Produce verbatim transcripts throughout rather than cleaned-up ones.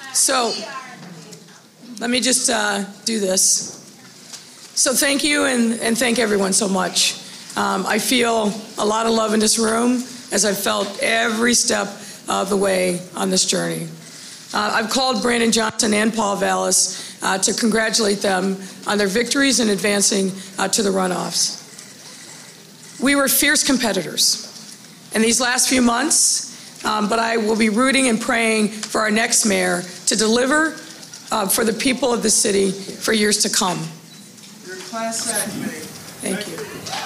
So let me just uh, do this. So thank you, and, and thank everyone so much. Um, I feel a lot of love in this room, as I've felt every step of the way on this journey. Uh, I've called Brandon Johnson and Paul Vallis uh, to congratulate them on their victories in advancing uh, to the runoffs. We were fierce competitors in these last few months, um, but I will be rooting and praying for our next mayor to deliver uh, for the people of the city for years to come. Your class act, mate. Thank you.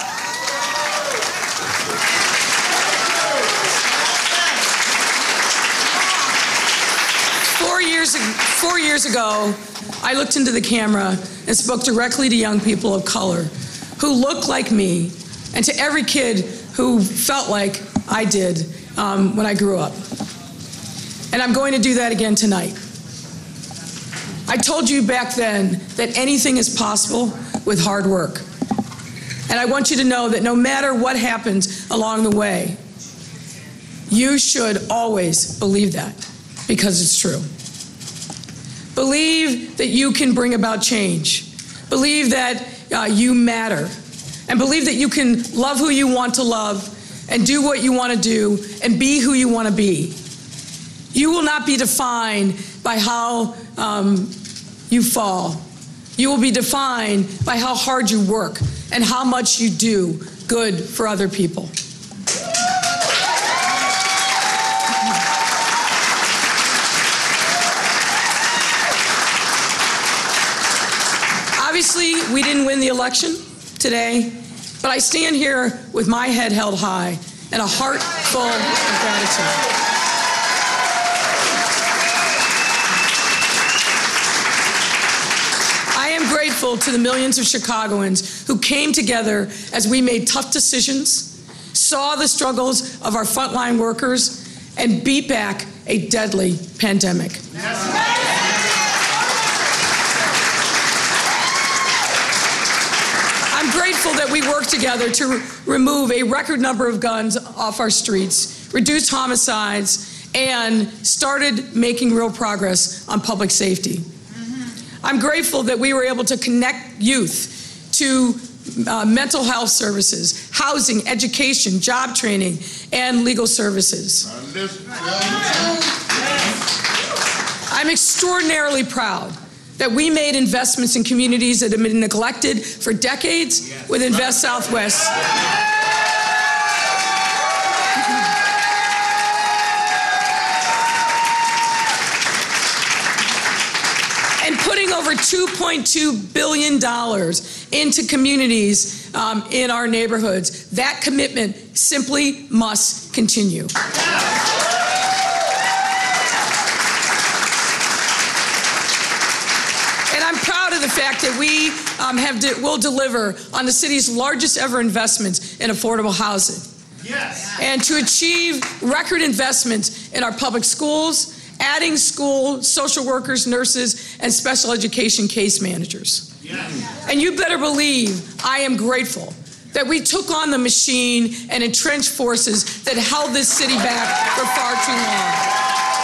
Four years, four years ago, I looked into the camera and spoke directly to young people of color who looked like me, and to every kid who felt like I did um, when I grew up. And I'm going to do that again tonight. I told you back then that anything is possible with hard work. And I want you to know that no matter what happens along the way, you should always believe that, because it's true. Believe that you can bring about change. Believe that uh, you matter. And believe that you can love who you want to love and do what you want to do and be who you want to be. You will not be defined by how um, you fall. You will be defined by how hard you work and how much you do good for other people. Obviously, we didn't win the election today, but I stand here with my head held high and a heart full of gratitude. I am grateful to the millions of Chicagoans who came together as we made tough decisions, saw the struggles of our frontline workers, and beat back a deadly pandemic. I'm grateful that we worked together to re- remove a record number of guns off our streets, reduce homicides, and started making real progress on public safety. Mm-hmm. I'm grateful that we were able to connect youth to uh, mental health services, housing, education, job training, and legal services. I'm extraordinarily proud that we made investments in communities that have been neglected for decades yes. with Invest Southwest. And putting over two point two billion dollars into communities um, in our neighborhoods. That commitment simply must continue. The fact that we um, have de- will deliver on the city's largest ever investments in affordable housing. Yes. And to achieve record investments in our public schools, adding school social workers, nurses, and special education case managers. Yes. And you better believe I am grateful that we took on the machine and entrenched forces that held this city back for far too long.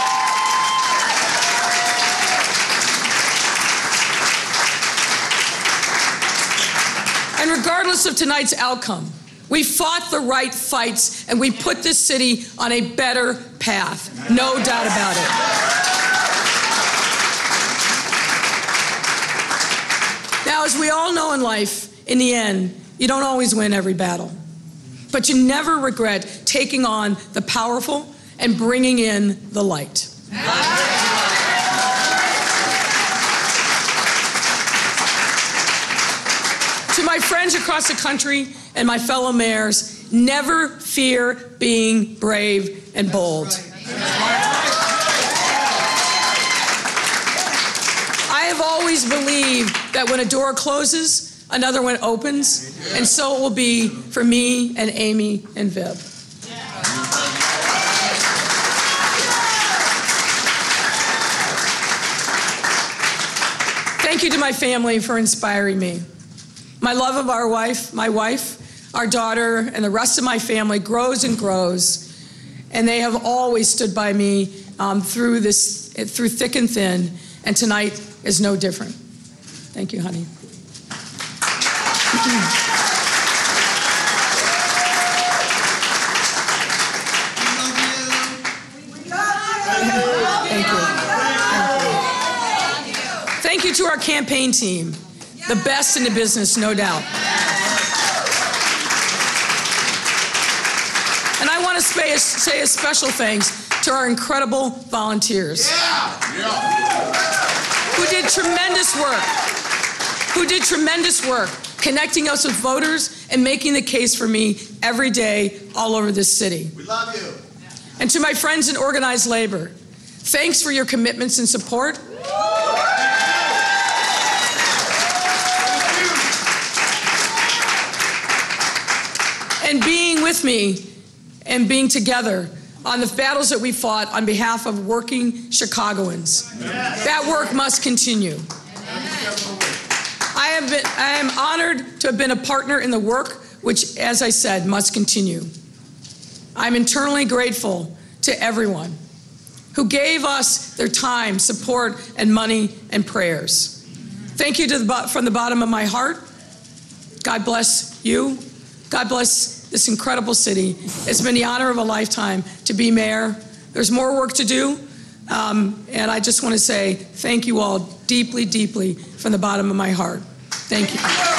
And regardless of tonight's outcome, we fought the right fights and we put this city on a better path. No doubt about it. Now, as we all know in life, in the end, you don't always win every battle. But you never regret taking on the powerful and bringing in the light. To my friends across the country and my fellow mayors, never fear being brave and bold. I have always believed that when a door closes, another one opens, and so it will be for me and Amy and Viv. Thank you to my family for inspiring me. My love of our wife, my wife, our daughter, and the rest of my family grows and grows, and they have always stood by me um, through this it through thick and thin, and tonight is no different. Thank you, honey. Thank you. Thank you. Thank you to our campaign team, the best in the business, no doubt. And I want to say a, say a special thanks to our incredible volunteers who did tremendous work, who did tremendous work connecting us with voters and making the case for me every day all over this city. We love you. And to my friends in organized labor, thanks for your commitments and support. And being with me and being together on the battles that we fought on behalf of working Chicagoans. That work must continue. I have been, I am honored to have been a partner in the work, which, as I said, must continue. I'm eternally grateful to everyone who gave us their time, support, and money and prayers. Thank you to the, from the bottom of my heart. God bless you. God bless this incredible city. It's been the honor of a lifetime to be mayor. There's more work to do, um, and I just want to say thank you all deeply, deeply from the bottom of my heart. Thank you.